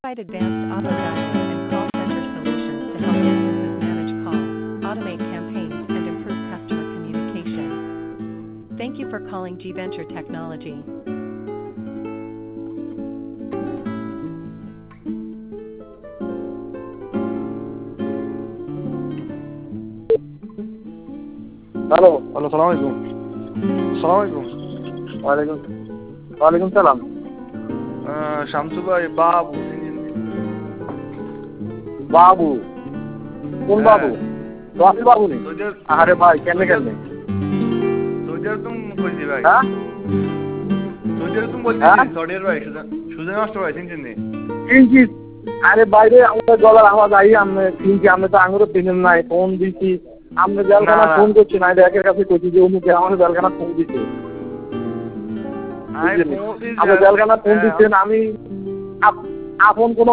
provide advanced auto dialer and call center solutions to help businesses manage calls, automate campaigns, and improve customer communication. Thank you for calling G Venture Technology. Hello, সালাম আলাইকুম। সালাম আলাইকুম। ওয়ালাইকুম সালাম। শামসু ভাই, বাবু বাবু কোন বাবু? রফি বাবু নেই? আরে ভাই কেমনে কেমনে সৌদিয়ার তুমি কইছি ভাই। হ্যাঁ সৌদিয়ার তুমি বলছি সৌদিয়ার ভাই সুজন নষ্ট ভাই চিনছেন নি? চিনছি। আরে বাইরে আমাদের গলার আওয়াজ আই আমি চিনছি। আমি তো আঙুরও চিনেন নাই, ফোন দিছি। আপনি জেলখানা ফোন করছি না, এটা একের কাছে কইছি যে অমুকে আমার জেলখানা ফোন দিছে। আপনি জেলখানা ফোন দিচ্ছেন, আমি আপন কোনো